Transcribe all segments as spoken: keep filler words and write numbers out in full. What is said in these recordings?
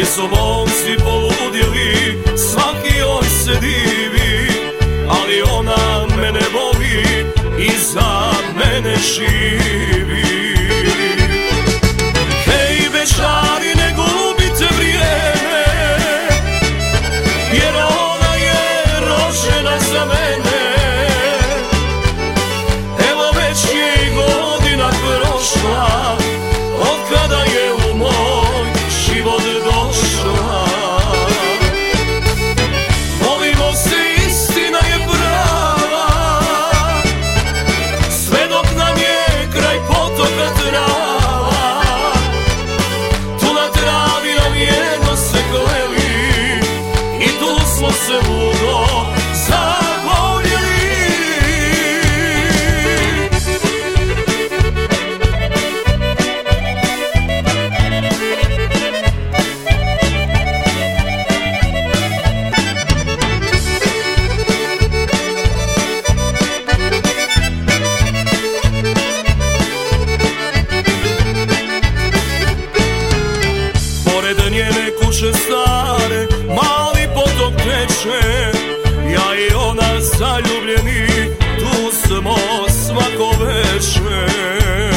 Svi su momci poludjeli, svaki joj se divi, ali ona mene voli i za mene živi. Hej bećari, ne gubite vrijeme, jer ona je rođena za mene. Evo već je i godina prošla, od kada je u moj život došla. Volimo se, istina je prava, sve dok nam je kraj potoka trava. Tu na travi nam jedno se kleli i tu smo se ludo zavoljeli. Njene kuće stare, mali potok teče, ja i ona zaljubljeni, tu smo svako večer.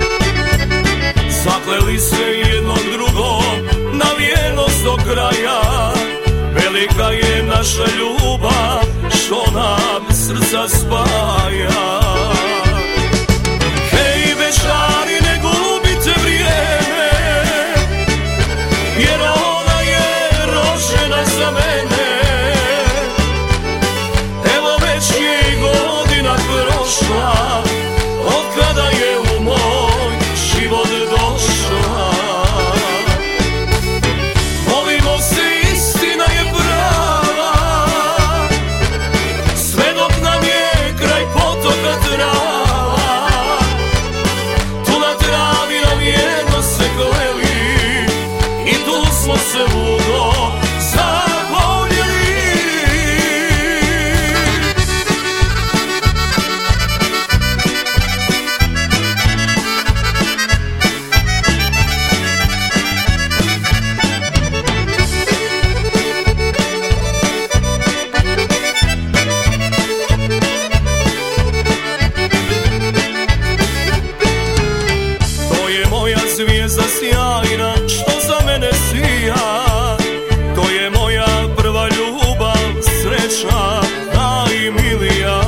Zakleli se jednom drugom na vjernost do kraja, velika je naša ljubav što nam srca spaja. Hej bećari, ne gubite vrijeme, jer ona je rođena za mene. Evo već je i godina prošla, od kada je u moj život došla. Volimo se, istina je prava, sve dok nam je kraj potoka trava. Tu na travi nam jedno se kleli i tu smo se ludo zavoljeli. To je moja zvijezda sjajna što za mene sija, to je moja prva ljubav, sreća najmilija.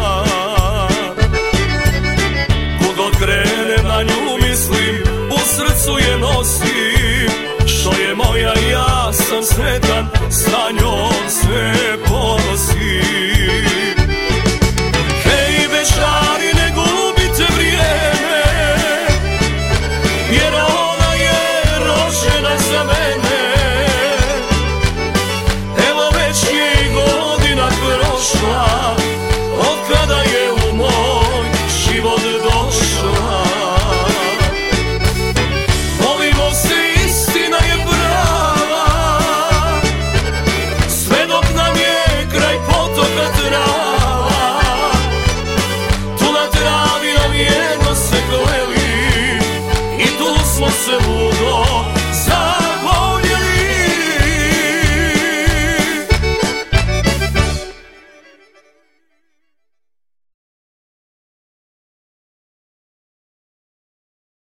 Kud god krenem na nju mislim, u srcu je nosim, što je moja, ja sam sretan sa njom.